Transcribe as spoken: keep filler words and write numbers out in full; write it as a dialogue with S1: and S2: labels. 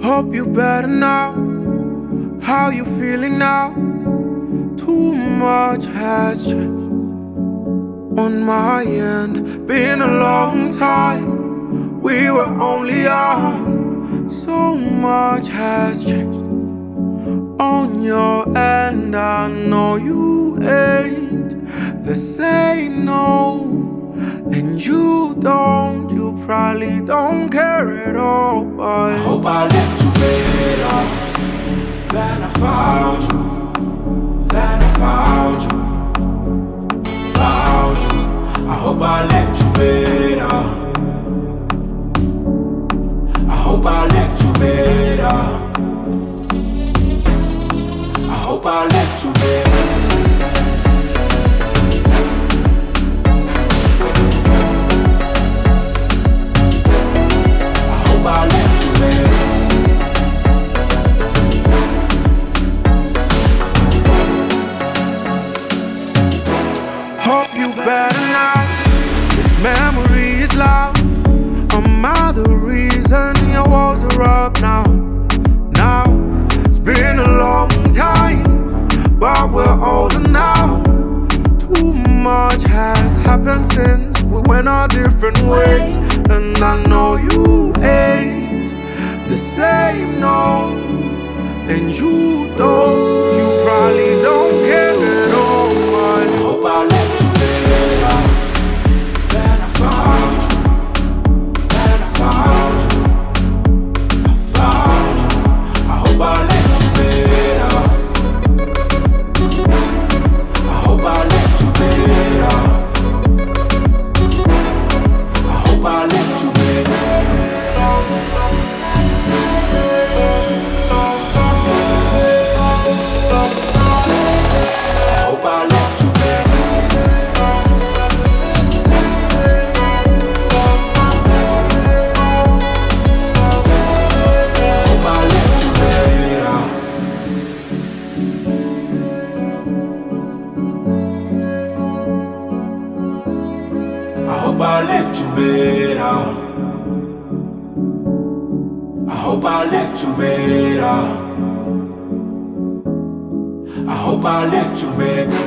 S1: Hope you better now. How you feeling now? Too much has changed on my end. Been a long time, we were only young. So much has changed on your end. I know you ain't the same, no. And you don't, you probably don't care at all. But I hope I left you better than I found you. Then I found you, found you. I hope I left you better. I hope I left you better. I hope I left you better. I hope I left you better. Hope you better now. This memory is loud. Am I the reason your walls are up now? Now, it's been a long time, but we're older now. Too much has happened since we went our different ways. And I know you ain't the same, no. And you don't, you probably don't care at all. But I hope I left you better than I found you. Then I found you. I found you. I hope I left you better. I hope I left you better. I hope I left you better. I hope I left you better. I hope I left you better. I hope I left you better.